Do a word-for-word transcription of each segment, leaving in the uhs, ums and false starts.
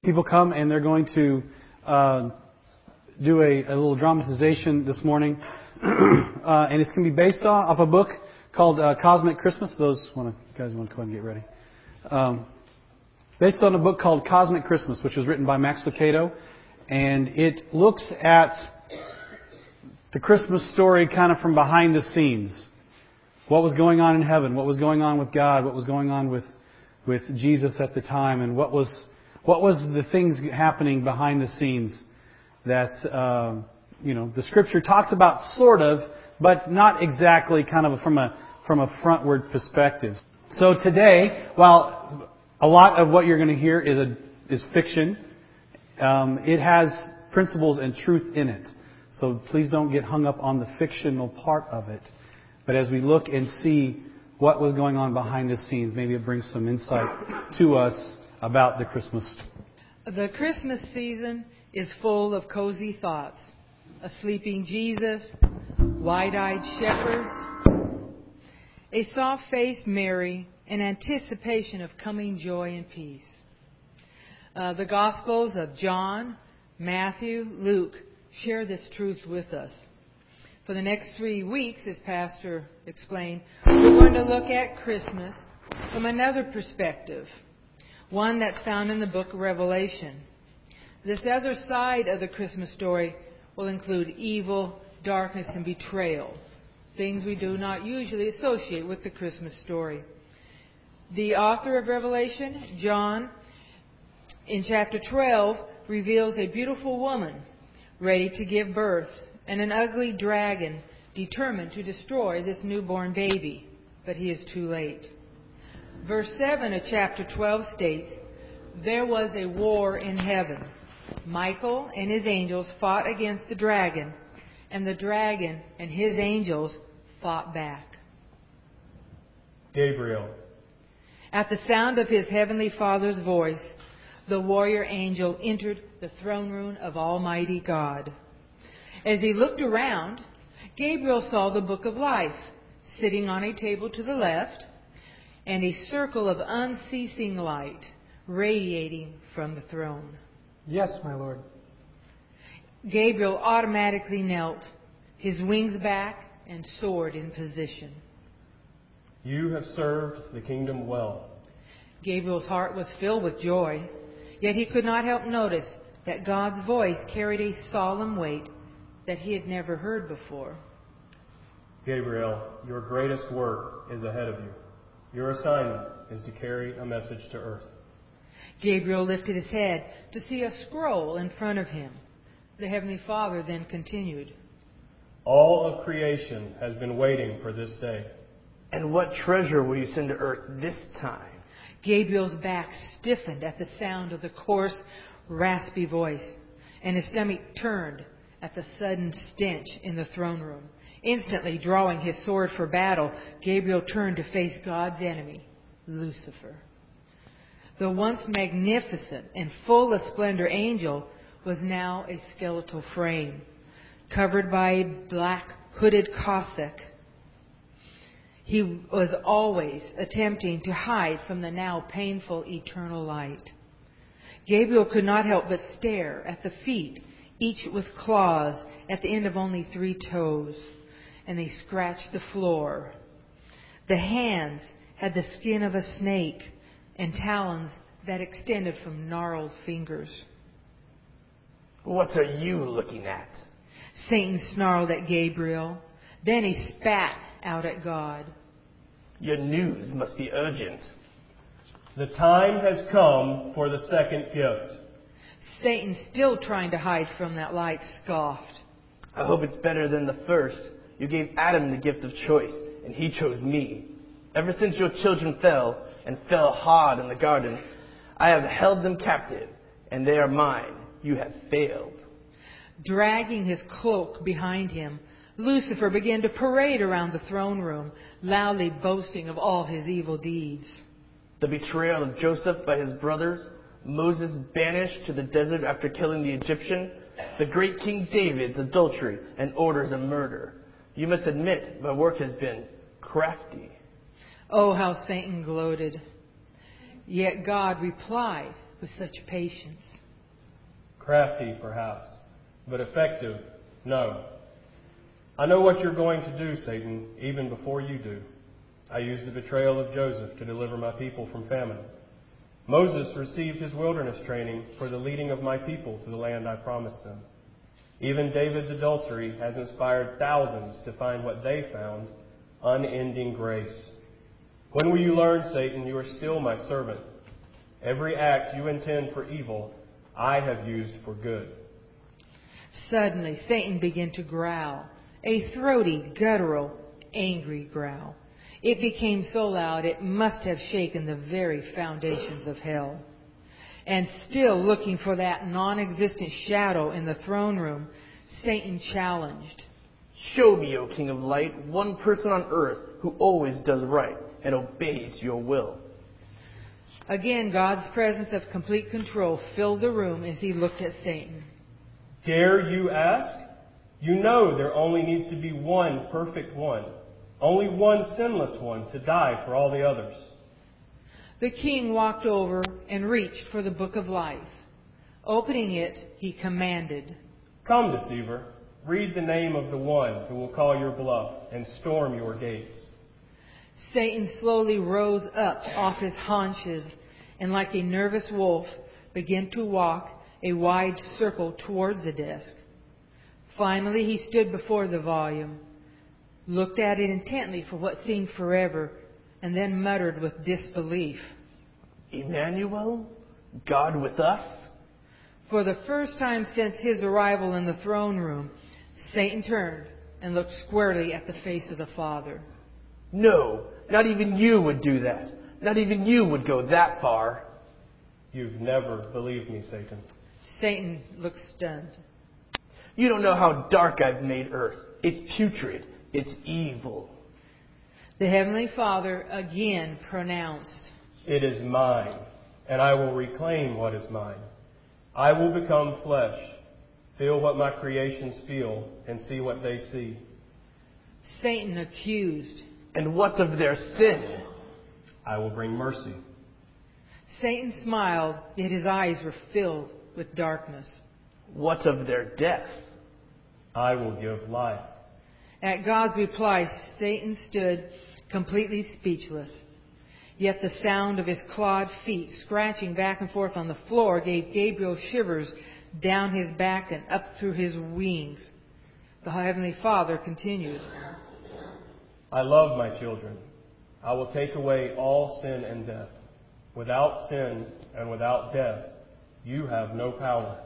People come and they're going to uh, do a, a little dramatization this morning, uh, and it's going to be based off of a book called uh, Cosmic Christmas. Those want to, guys want to go ahead and get ready. Um, based on a book called Cosmic Christmas, which was written by Max Lucado, and it looks at the Christmas story kind of from behind the scenes. What was going on in heaven? What was going on with God? What was going on with with Jesus at the time? And what was what was the things happening behind the scenes that uh, you know the Scripture talks about, sort of, but not exactly, kind of from a from a frontward perspective. So today, while a lot of what you're going to hear is a, is fiction, um, it has principles and truth in it. So please don't get hung up on the fictional part of it. But as we look and see what was going on behind the scenes, maybe it brings some insight to us about the Christmas. The Christmas season is full of cozy thoughts. A sleeping Jesus, wide-eyed shepherds, a soft-faced Mary, and anticipation of coming joy and peace. Uh, the Gospels of John, Matthew, Luke share this truth with us. For the next three weeks, as Pastor explained, we're going to look at Christmas from another perspective, one that's found in the book of Revelation. This other side of the Christmas story will include evil, darkness, and betrayal, things we do not usually associate with the Christmas story. The author of Revelation, John, in chapter twelve, reveals a beautiful woman ready to give birth, and an ugly dragon determined to destroy this newborn baby. But he is too late. Verse seven of chapter twelve states, there was a war in heaven. Michael and his angels fought against the dragon, and the dragon and his angels fought back. Gabriel. At the sound of his heavenly Father's voice, the warrior angel entered the throne room of Almighty God. As he looked around, Gabriel saw the book of life sitting on a table to the left, and a circle of unceasing light radiating from the throne. Yes, my Lord. Gabriel automatically knelt, his wings back and soared in position. You have served the kingdom well. Gabriel's heart was filled with joy, yet he could not help notice that God's voice carried a solemn weight that he had never heard before. Gabriel, your greatest work is ahead of you. Your assignment is to carry a message to earth. Gabriel lifted his head to see a scroll in front of him. The Heavenly Father then continued, all of creation has been waiting for this day. And what treasure will you send to earth this time? Gabriel's back stiffened at the sound of the coarse, raspy voice, and his stomach turned at the sudden stench in the throne room. Instantly drawing his sword for battle, Gabriel turned to face God's enemy, Lucifer. The once magnificent and full of splendor angel was now a skeletal frame, covered by a black hooded cassock. He was always attempting to hide from the now painful eternal light. Gabriel could not help but stare at the feet, each with claws at the end of only three toes, and they scratched the floor. The hands had the skin of a snake and talons that extended from gnarled fingers. What are you looking at? Satan snarled at Gabriel. Then he spat out at God. Your news must be urgent. The time has come for the second gift. Satan, still trying to hide from that light, scoffed. I hope it's better than the first. You gave Adam the gift of choice, and he chose me. Ever since your children fell, and fell hard in the garden, I have held them captive, and they are mine. You have failed. Dragging his cloak behind him, Lucifer began to parade around the throne room, loudly boasting of all his evil deeds. The betrayal of Joseph by his brothers, Moses banished to the desert after killing the Egyptian, the great King David's adultery and orders of murder. You must admit my work has been crafty. Oh, how Satan gloated. Yet God replied with such patience? Crafty, perhaps, but effective, no. I know what you're going to do, Satan, even before you do. I used the betrayal of Joseph to deliver my people from famine. Moses received his wilderness training for the leading of my people to the land I promised them. Even David's adultery has inspired thousands to find what they found, unending grace. When will you learn, Satan, you are still my servant? Every act you intend for evil, I have used for good. Suddenly, Satan began to growl, a throaty, guttural, angry growl. It became so loud it must have shaken the very foundations of hell. And still looking for that non-existent shadow in the throne room, Satan challenged. Show me, O King of Light, one person on earth who always does right and obeys your will. Again, God's presence of complete control filled the room as he looked at Satan. Dare you ask? You know there only needs to be one perfect one, only one sinless one to die for all the others. The king walked over and reached for the book of life. Opening it, he commanded, Come, deceiver, read the name of the one who will call your bluff and storm your gates. Satan slowly rose up off his haunches and like a nervous wolf began to walk a wide circle towards the desk. Finally, he stood before the volume, looked at it intently for what seemed forever, and then muttered with disbelief, Emmanuel? God with us? For the first time since his arrival in the throne room, Satan turned and looked squarely at the face of the Father. No, not even you would do that. Not even you would go that far. You've never believed me, Satan. Satan looked stunned. You don't know how dark I've made earth. It's putrid. It's evil. The Heavenly Father again pronounced, It is mine, and I will reclaim what is mine. I will become flesh, feel what my creations feel, and see what they see. Satan accused. And what's of their sin? I will bring mercy. Satan smiled, yet his eyes were filled with darkness. What of their death? I will give life. At God's reply, Satan stood completely speechless. Yet the sound of his clawed feet scratching back and forth on the floor gave Gabriel shivers down his back and up through his wings. The Heavenly Father continued, I love my children. I will take away all sin and death. Without sin and without death, you have no power.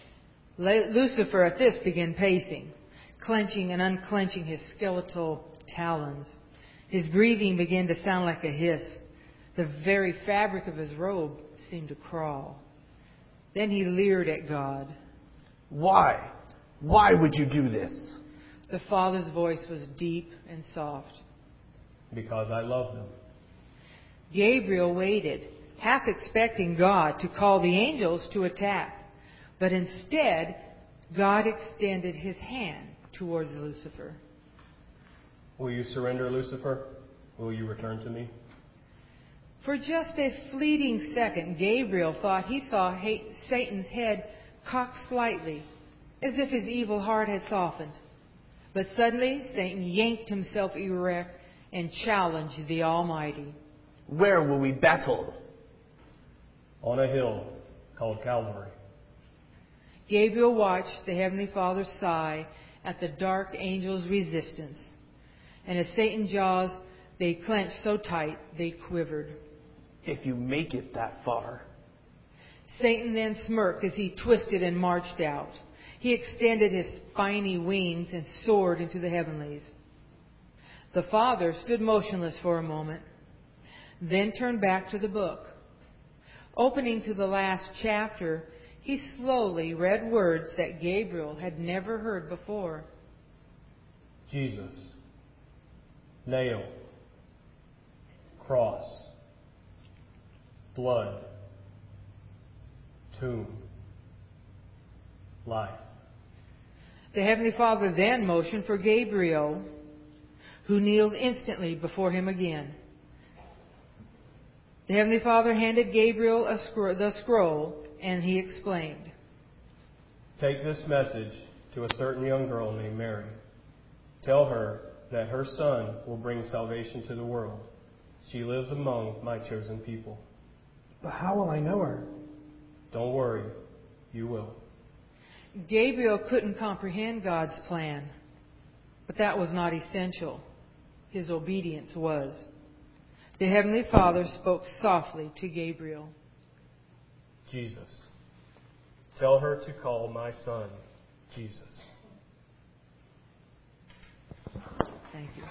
Lucifer at this began pacing, clenching and unclenching his skeletal talons. His breathing began to sound like a hiss. The very fabric of his robe seemed to crawl. Then he leered at God. Why? Why would you do this? The Father's voice was deep and soft. Because I love them. Gabriel waited, half expecting God to call the angels to attack. But instead, God extended his hand towards Lucifer. Will you surrender, Lucifer? Will you return to me? For just a fleeting second, Gabriel thought he saw Satan's head cocked slightly, as if his evil heart had softened. But suddenly, Satan yanked himself erect and challenged the Almighty. Where will we battle? On a hill called Calvary. Gabriel watched the Heavenly Father sigh at the dark angel's resistance. And as Satan's jaws, they clenched so tight they quivered. If you make it that far. Satan then smirked as he twisted and marched out. He extended his spiny wings and soared into the heavenlies. The Father stood motionless for a moment, then turned back to the book. Opening to the last chapter, he slowly read words that Gabriel had never heard before. Jesus. Nail. Cross. Blood. Tomb. Life. The Heavenly Father then motioned for Gabriel, who kneeled instantly before him again. The Heavenly Father handed Gabriel a scro- the scroll, and he explained, "Take this message to a certain young girl named Mary. Tell her that her son will bring salvation to the world. She lives among my chosen people." But how will I know her? "Don't worry, you will." Gabriel couldn't comprehend God's plan, but that was not essential. His obedience was. The Heavenly Father spoke softly to Gabriel. "Jesus. Tell her to call my son Jesus." Thank you.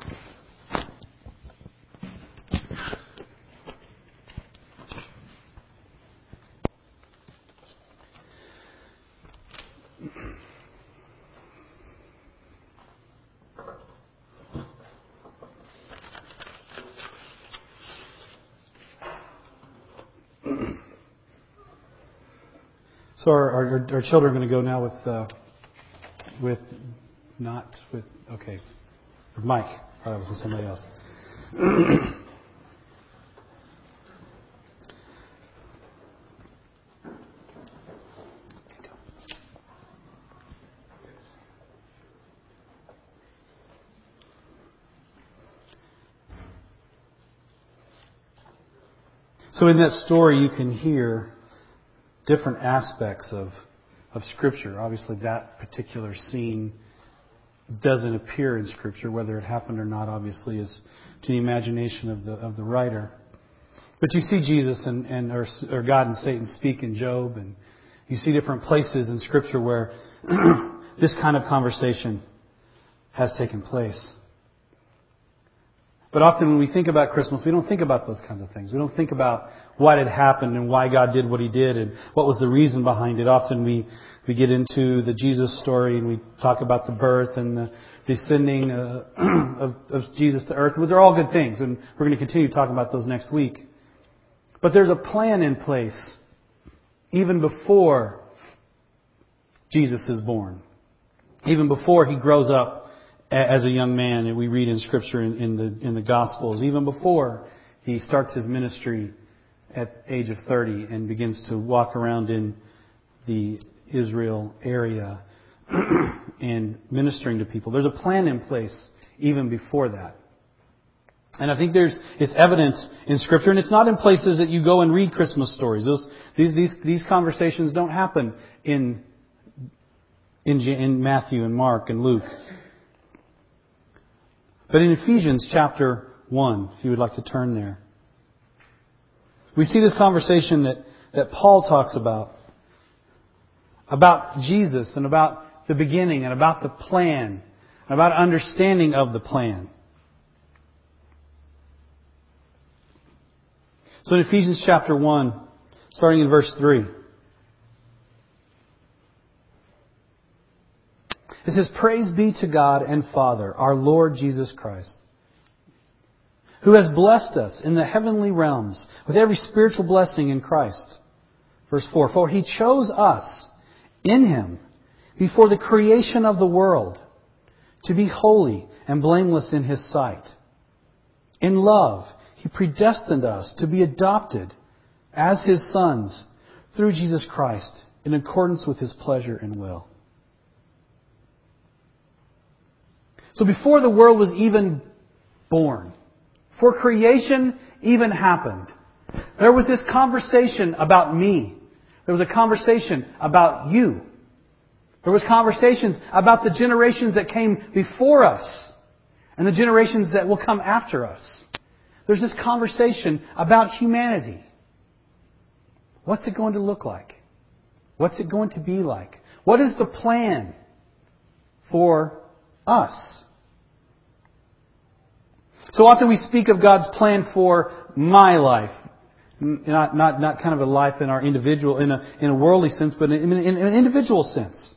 So our, our, our children are going to go now with, uh, with, not with, okay, with Mike. I thought it was with somebody else. So in that story you can hear different aspects of, of Scripture. Obviously that particular scene doesn't appear in Scripture. Whether it happened or not, obviously, is to the imagination of the of the writer. But you see Jesus and, and or, or God and Satan speak in Job, and you see different places in Scripture where this kind of conversation has taken place. But often when we think about Christmas, we don't think about those kinds of things. We don't think about what had happened and why God did what He did and what was the reason behind it. Often we, we get into the Jesus story and we talk about the birth and the descending uh, of, of Jesus to earth. They're all good things, and we're going to continue talking about those next week. But there's a plan in place even before Jesus is born. Even before He grows up as a young man, and we read in Scripture in, in the in the Gospels, even before He starts His ministry at age of thirty and begins to walk around in the Israel area and ministering to people. There's a plan in place even before that. And I think there's it's evident in Scripture, and it's not in places that you go and read Christmas stories. Those, these these these conversations don't happen in in in Matthew and Mark and Luke. But in Ephesians chapter one, if you would like to turn there, we see this conversation that, that Paul talks about. About Jesus and about the beginning and about the plan. And about understanding of the plan. So in Ephesians chapter one, starting in verse three. It says, "Praise be to God and Father, our Lord Jesus Christ, who has blessed us in the heavenly realms with every spiritual blessing in Christ." Verse four, "For He chose us in Him before the creation of the world to be holy and blameless in His sight. In love, He predestined us to be adopted as His sons through Jesus Christ in accordance with His pleasure and will." So before the world was even born, before creation even happened, there was this conversation about me. There was a conversation about you. There was conversations about the generations that came before us and the generations that will come after us. There's this conversation about humanity. What's it going to look like? What's it going to be like? What is the plan for us? So often we speak of God's plan for my life. Not, not, not kind of a life in our individual, in a, in a worldly sense, but in, in, in an individual sense.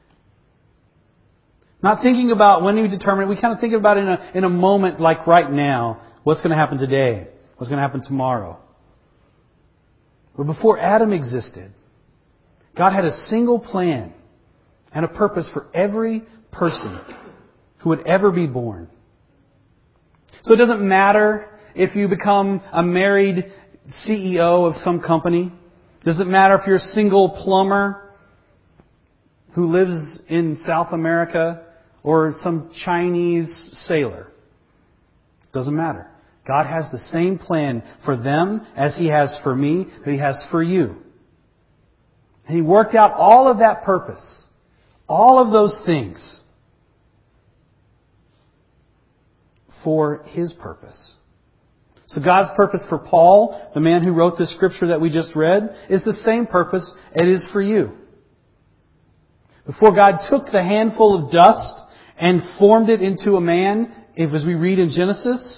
Not thinking about when we determine it. We kind of think about it in a, in a moment like right now. What's going to happen today? What's going to happen tomorrow? But before Adam existed, God had a single plan and a purpose for every person who would ever be born. So it doesn't matter if you become a married C E O of some company. Doesn't matter if you're a single plumber who lives in South America or some Chinese sailor. Doesn't matter. God has the same plan for them as He has for me, that He has for you. And He worked out all of that purpose, all of those things, for His purpose. So God's purpose for Paul, the man who wrote this scripture that we just read, is the same purpose it is for you. Before God took the handful of dust and formed it into a man, if as we read in Genesis,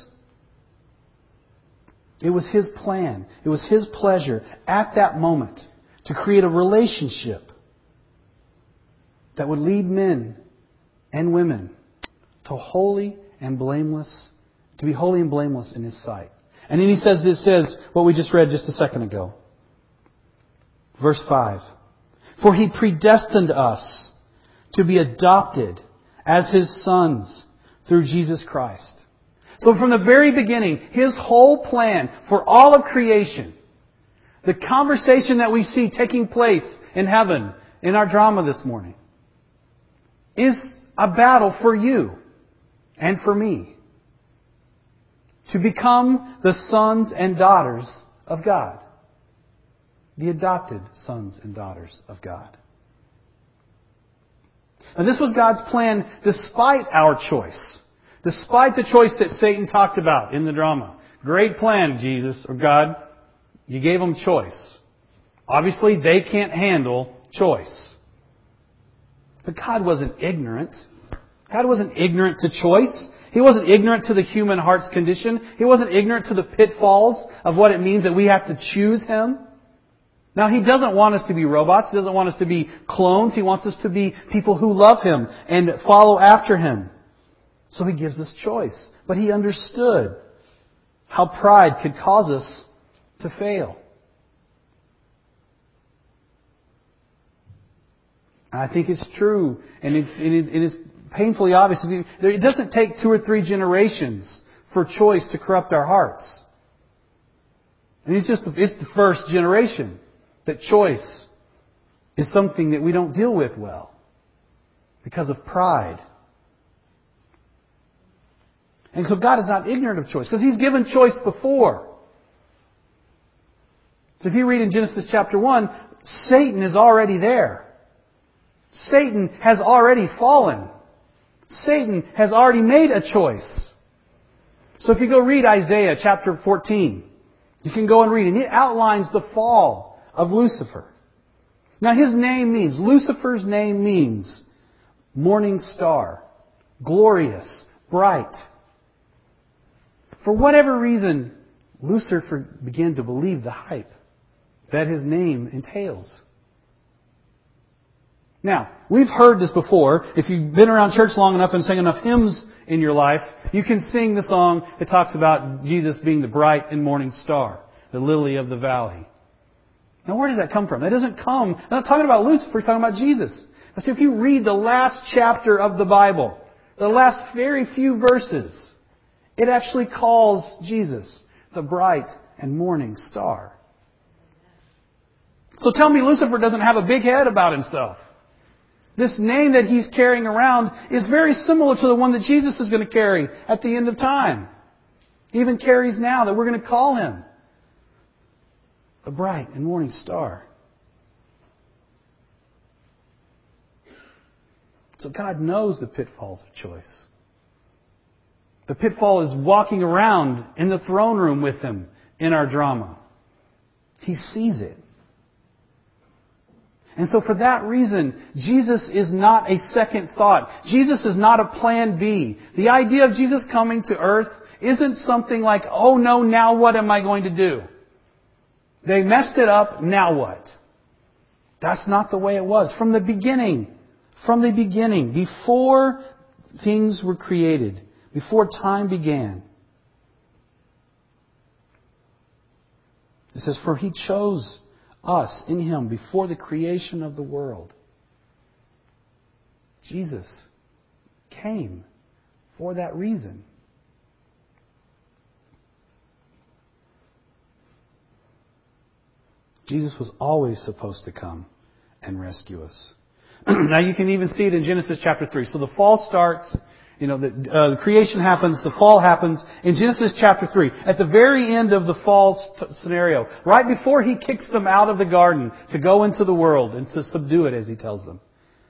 it was His plan, it was His pleasure at that moment to create a relationship that would lead men and women to holy and blameless, to be holy and blameless in His sight. And then He says, this says what we just read just a second ago. Verse five. For He predestined us to be adopted as His sons through Jesus Christ. So from the very beginning, His whole plan for all of creation, the conversation that we see taking place in heaven in our drama this morning, is a battle for you and for me to become the sons and daughters of God. The adopted sons and daughters of God. Now this was God's plan despite our choice. Despite the choice that Satan talked about in the drama. Great plan, Jesus, or God. You gave them choice. Obviously, they can't handle choice. But God wasn't ignorant. God wasn't ignorant to choice. He wasn't ignorant to the human heart's condition. He wasn't ignorant to the pitfalls of what it means that we have to choose Him. Now, He doesn't want us to be robots. He doesn't want us to be clones. He wants us to be people who love Him and follow after Him. So He gives us choice. But He understood how pride could cause us to fail. And I think it's true, and it's, it, it is painfully obvious. It doesn't take two or three generations for choice to corrupt our hearts. And it's just it's the first generation that choice is something that we don't deal with well because of pride. And so God is not ignorant of choice because He's given choice before. So if you read in Genesis chapter one, Satan is already there. Satan has already fallen. Satan has already made a choice. So if you go read Isaiah chapter fourteen, you can go and read, and it outlines the fall of Lucifer. Now his name means, Lucifer's name means morning star, glorious, bright. For whatever reason, Lucifer began to believe the hype that his name entails. Now, we've heard this before. If you've been around church long enough and sang enough hymns in your life, you can sing the song that talks about Jesus being the bright and morning star, the lily of the valley. Now, where does that come from? That doesn't come... I'm not talking about Lucifer, it's talking about Jesus. But if you read the last chapter of the Bible, the last very few verses, it actually calls Jesus the bright and morning star. So tell me Lucifer doesn't have a big head about himself. This name that he's carrying around is very similar to the one that Jesus is going to carry at the end of time. He even carries now that we're going to call Him the bright and morning star. So God knows the pitfalls of choice. The pitfall is walking around in the throne room with Him in our drama. He sees it. And so for that reason, Jesus is not a second thought. Jesus is not a plan B. The idea of Jesus coming to earth isn't something like, oh no, now what am I going to do? They messed it up, now what? That's not the way it was. From the beginning, from the beginning, before things were created, before time began. It says, for He chose us in Him before the creation of the world. Jesus came for that reason. Jesus was always supposed to come and rescue us. Now you can even see it in Genesis chapter three. So the fall starts, you know, the, uh, the creation happens, the fall happens in Genesis chapter three. At the very end of the fall st- scenario, right before He kicks them out of the garden to go into the world and to subdue it, as He tells them.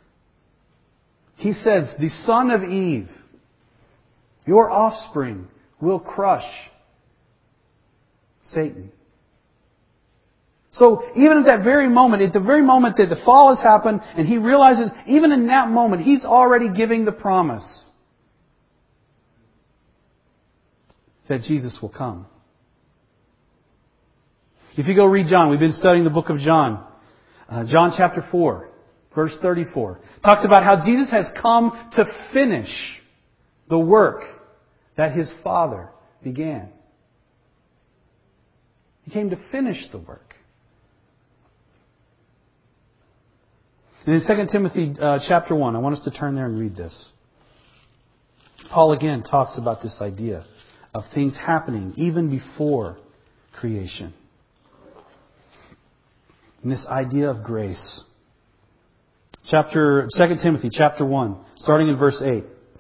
He says, the son of Eve, your offspring, will crush Satan. So even at that very moment, at the very moment that the fall has happened, and He realizes, even in that moment, He's already giving the promise that Jesus will come. If you go read John, we've been studying the book of John. Uh, John chapter four, verse thirty-four. Talks about how Jesus has come to finish the work that His Father began. He came to finish the work. And in Second Timothy uh, chapter one, I want us to turn there and read this. Paul again talks about this idea of things happening even before creation. And this idea of grace. Chapter Second Timothy chapter one, starting in verse eight. It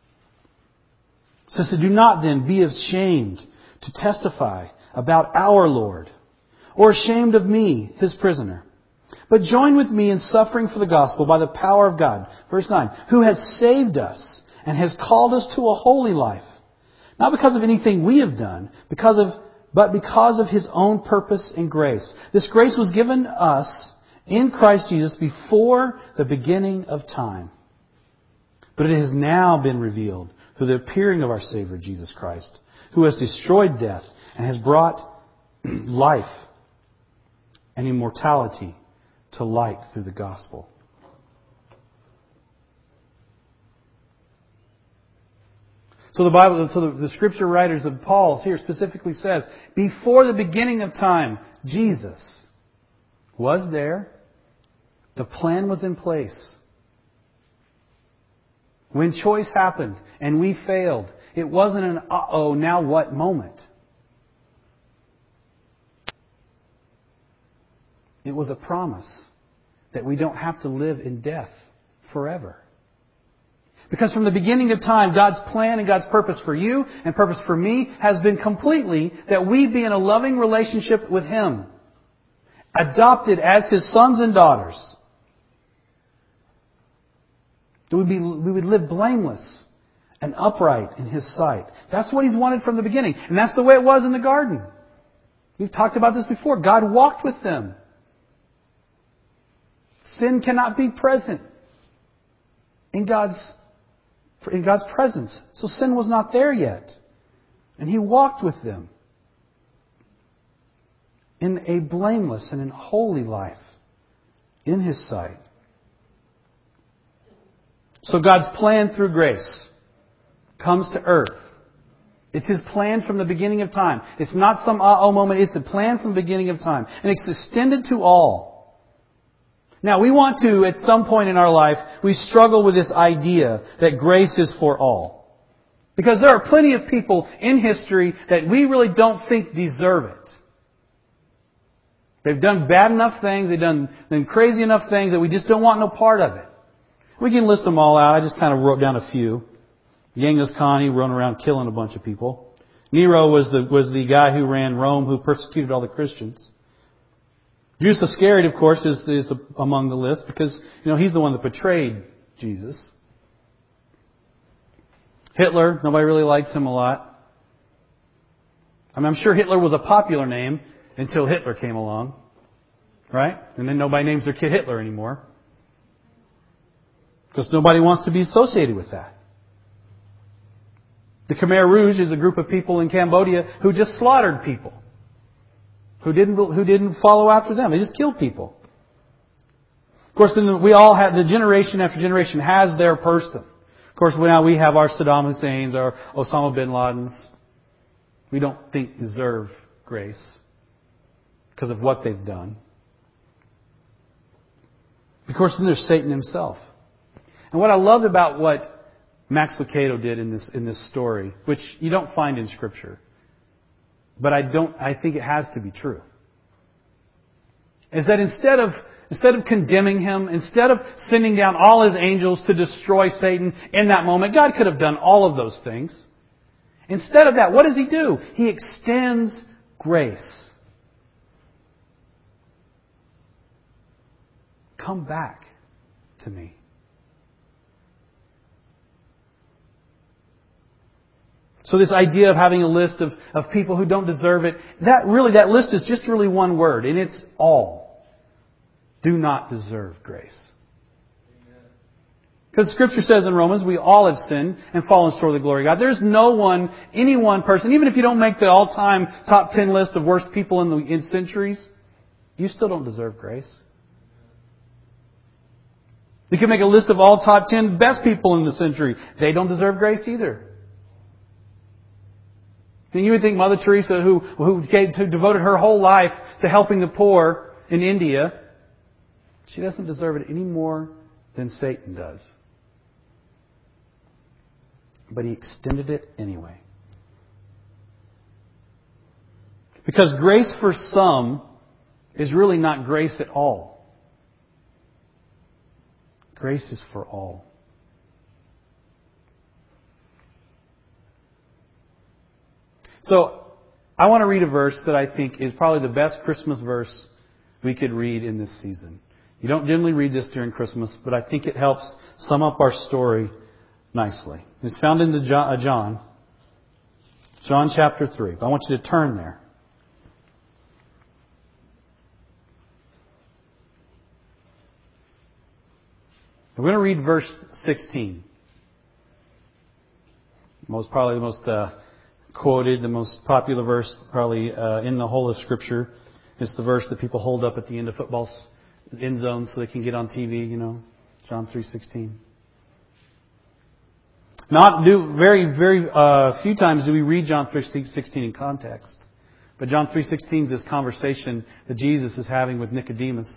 says, "Do not then be ashamed to testify about our Lord, or ashamed of me, His prisoner. But join with me in suffering for the gospel by the power of God." Verse nine. "Who has saved us and has called us to a holy life. Not because of anything we have done, because of, but because of His own purpose and grace. This grace was given us in Christ Jesus before the beginning of time. But it has now been revealed through the appearing of our Savior Jesus Christ, who has destroyed death and has brought life and immortality to light through the gospel." So the Bible, so the, the scripture writers of Paul here specifically says, before the beginning of time, Jesus was there. The plan was in place. When choice happened and we failed, it wasn't an uh-oh, now what moment. It was a promise that we don't have to live in death forever. Because from the beginning of time, God's plan and God's purpose for you and purpose for me has been completely that we be in a loving relationship with Him. Adopted as His sons and daughters. That we, be, we would live blameless and upright in His sight. That's what He's wanted from the beginning. And that's the way it was in the garden. We've talked about this before. God walked with them. Sin cannot be present in God's in God's presence. So sin was not there yet. And He walked with them in a blameless and in holy life in His sight. So God's plan through grace comes to earth. It's His plan from the beginning of time. It's not some uh-oh moment. It's the plan from the beginning of time. And it's extended to all. Now, we want to, at some point in our life, we struggle with this idea that grace is for all. Because there are plenty of people in history that we really don't think deserve it. They've done bad enough things, they've done, done crazy enough things that we just don't want no part of it. We can list them all out. I just kind of wrote down a few. Genghis Khan, he run around killing a bunch of people. Nero was the, was the guy who ran Rome, who persecuted all the Christians. Judas Iscariot, of course, is, is among the list because, you know, he's the one that betrayed Jesus. Hitler, nobody really likes him a lot. I mean, I'm sure Hitler was a popular name until Hitler came along. Right? And then nobody names their kid Hitler anymore. Because nobody wants to be associated with that. The Khmer Rouge is a group of people in Cambodia who just slaughtered people. Who didn't, who didn't follow after them. They just killed people. Of course, then we all have, the generation after generation has their person. Of course, now we have our Saddam Husseins, our Osama bin Ladens. We don't think deserve grace because of what they've done. Of course, then there's Satan himself. And what I loved about what Max Lucado did in this, in this story, which you don't find in Scripture, but I don't, I think it has to be true. is that instead of instead of condemning him, instead of sending down all his angels to destroy Satan in that moment, God could have done all of those things. Instead of that, what does He do? He extends grace. Come back to me. So this idea of having a list of, of people who don't deserve it, that really, that list is just really one word, and it's all. Do not deserve grace. Because Scripture says in Romans, we all have sinned and fallen short of the glory of God. There's no one, any one person, even if you don't make the all-time top ten list of worst people in the in centuries, you still don't deserve grace. You can make a list of all top ten best people in the century. They don't deserve grace either. And you would think Mother Teresa, who, who, gave, who devoted her whole life to helping the poor in India, she doesn't deserve it any more than Satan does. But He extended it anyway. Because grace for some is really not grace at all. Grace is for all. So, I want to read a verse that I think is probably the best Christmas verse we could read in this season. You don't generally read this during Christmas, but I think it helps sum up our story nicely. It's found in John, John, John chapter three. I want you to turn there. We're going to read verse sixteen. Most probably the most uh, quoted, the most popular verse probably uh, in the whole of Scripture. It's the verse that people hold up at the end of football end zones so they can get on T V. You know, John three sixteen. Not do very very uh, few times do we read John three sixteen in context, but John three sixteen is this conversation that Jesus is having with Nicodemus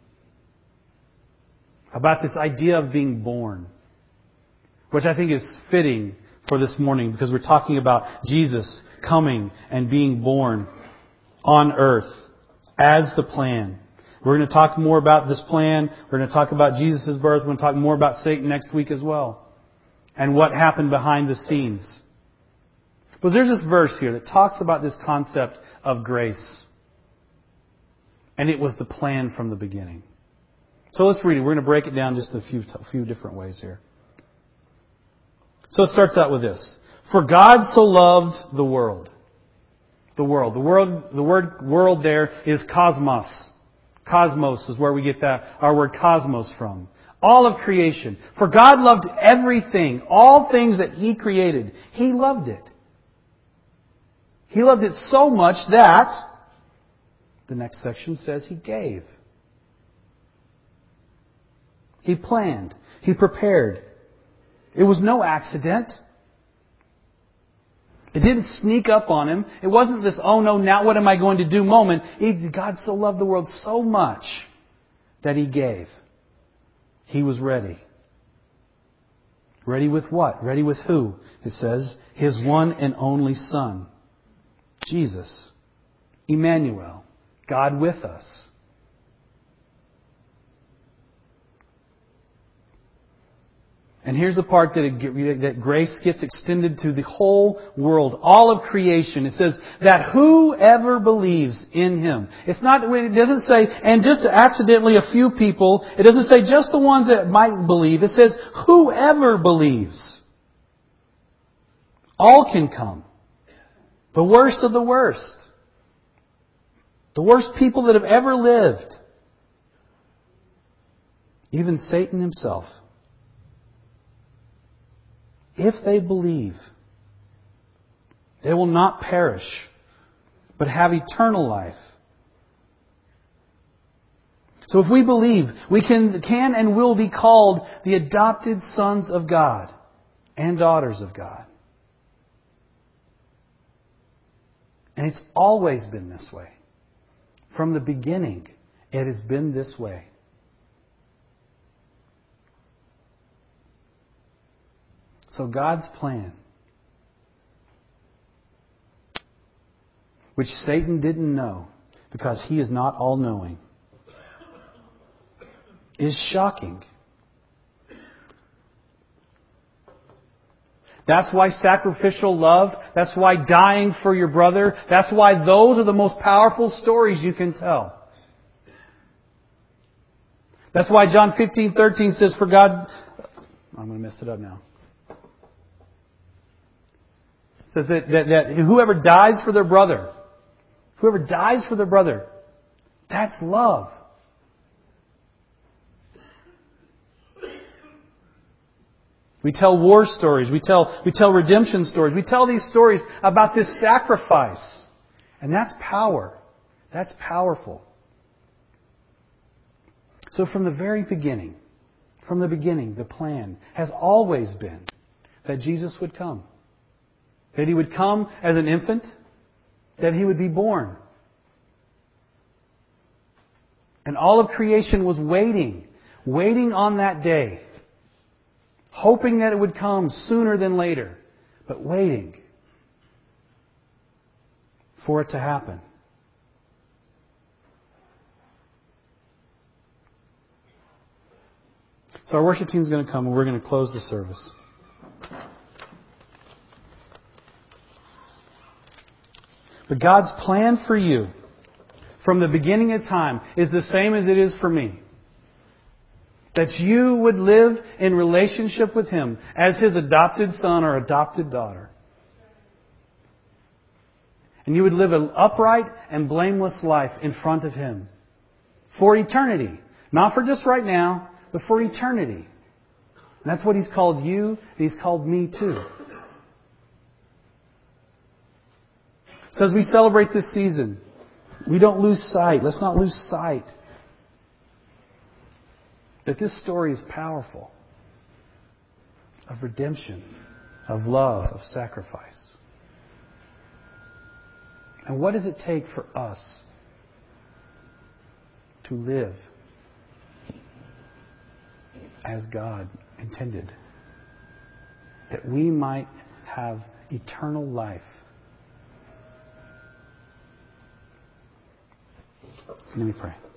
about this idea of being born, which I think is fitting for this morning because we're talking about Jesus coming and being born on earth as the plan. We're going to talk more about this plan. We're going to talk about Jesus' birth. We're going to talk more about Satan next week as well and what happened behind the scenes. But there's this verse here that talks about this concept of grace. And it was the plan from the beginning. So let's read it. We're going to break it down just a few, a few different ways here. So it starts out with this. For God so loved the world. The world. The world, the word world there is cosmos. Cosmos is where we get that, our word cosmos from. All of creation. For God loved everything. All things that He created. He loved it. He loved it so much that, the next section says He gave. He planned. He prepared. It was no accident. It didn't sneak up on Him. It wasn't this, oh no, now what am I going to do moment. God so loved the world so much that He gave. He was ready. Ready with what? Ready with who? It says, His one and only Son, Jesus, Emmanuel, God with us. And here's the part that, it, that grace gets extended to the whole world, all of creation. It says that whoever believes in Him. It's not, it doesn't say, and just accidentally a few people. It doesn't say just the ones that might believe. It says whoever believes. All can come. The worst of the worst. The worst people that have ever lived. Even Satan himself. If they believe, they will not perish, but have eternal life. So if we believe, we can, can and will be called the adopted sons of God and daughters of God. And it's always been this way. From the beginning, it has been this way. So God's plan, which Satan didn't know because he is not all-knowing, is shocking. That's why sacrificial love, that's why dying for your brother, that's why those are the most powerful stories you can tell. That's why John fifteen thirteen says, for God... I'm going to mess it up now. It says that, that, that whoever dies for their brother, whoever dies for their brother, that's love. We tell war stories. We tell, we tell redemption stories. We tell these stories about this sacrifice. And that's power. That's powerful. So from the very beginning, from the beginning, the plan has always been that Jesus would come. That He would come as an infant. That He would be born. And all of creation was waiting, waiting on that day. Hoping that it would come sooner than later, but waiting for it to happen. So our worship team is going to come and we're going to close the service. But God's plan for you from the beginning of time is the same as it is for me. That you would live in relationship with Him as His adopted son or adopted daughter. And you would live an upright and blameless life in front of Him. For eternity. Not for just right now, but for eternity. And that's what He's called you, and He's called me too. So as we celebrate this season, we don't lose sight. Let's not lose sight that this story is powerful, of redemption, of love, of sacrifice. And what does it take for us to live as God intended? That we might have eternal life. Let me pray.